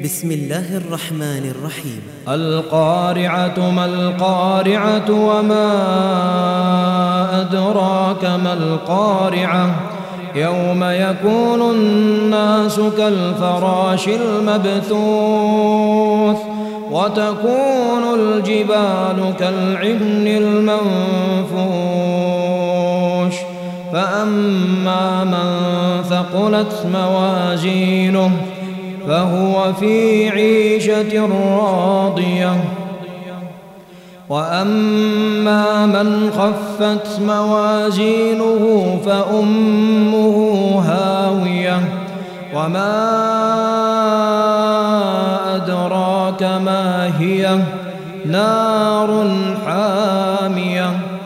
بسم الله الرحمن الرحيم. القارعة ما القارعة وما أدراك ما القارعة يوم يكون الناس كالفراش المبثوث وتكون الجبال كالعهن المنفوش فأما من ثقلت موازينه فهو في عيشة راضية وأما من خفت موازينه فأمه هاوية وما أدراك ما هي نار